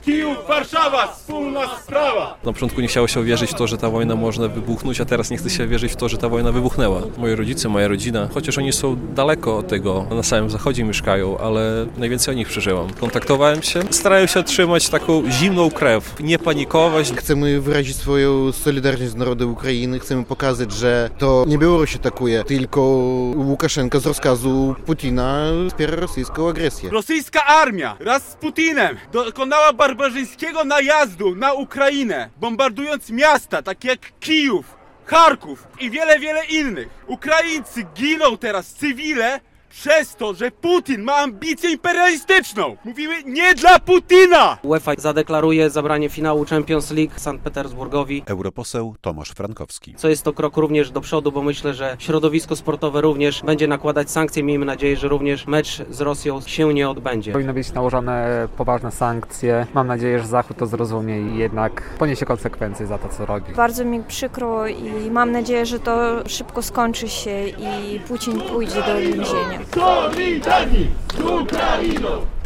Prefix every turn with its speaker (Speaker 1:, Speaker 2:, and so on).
Speaker 1: Kijów, Warszawa, wspólna sprawa!
Speaker 2: Na początku nie chciało się wierzyć w to, że ta wojna może wybuchnąć, a teraz nie chce się wierzyć w to, że ta wojna wybuchnęła. Moi rodzice, moja rodzina, chociaż oni są daleko od tego, na samym zachodzie mieszkają, ale najwięcej o nich przeżyłam. Kontaktowałem się, starałem się trzymać taką zimną krew, nie panikować.
Speaker 3: Chcemy wyrazić swoją solidarność z narodem Ukrainy, chcemy pokazać, że to nie Białoruś atakuje, tylko Łukaszenka z rozkazu Putina wspiera rosyjską agresję.
Speaker 1: Rosyjska armia wraz z Putinem dokonała barbarzyńskiego najazdu na Ukrainę, bombardując miasta takie jak Kijów, Charków i wiele innych. Ukraińcy giną teraz, cywile, przez to, że Putin ma ambicję imperialistyczną. Mówimy nie dla Putina!
Speaker 4: UEFA zadeklaruje zabranie finału Champions League Sankt Petersburgowi.
Speaker 5: Europoseł Tomasz Frankowski.
Speaker 4: Co jest to krok również do przodu, bo myślę, że środowisko sportowe również będzie nakładać sankcje. Miejmy nadzieję, że również mecz z Rosją się nie odbędzie.
Speaker 6: Powinny być nałożone poważne sankcje. Mam nadzieję, że Zachód to zrozumie i jednak poniesie konsekwencje za to, co robi.
Speaker 7: Bardzo mi przykro i mam nadzieję, że to szybko skończy się i Putin pójdzie do więzienia.
Speaker 1: Solidarni z Ukrainą!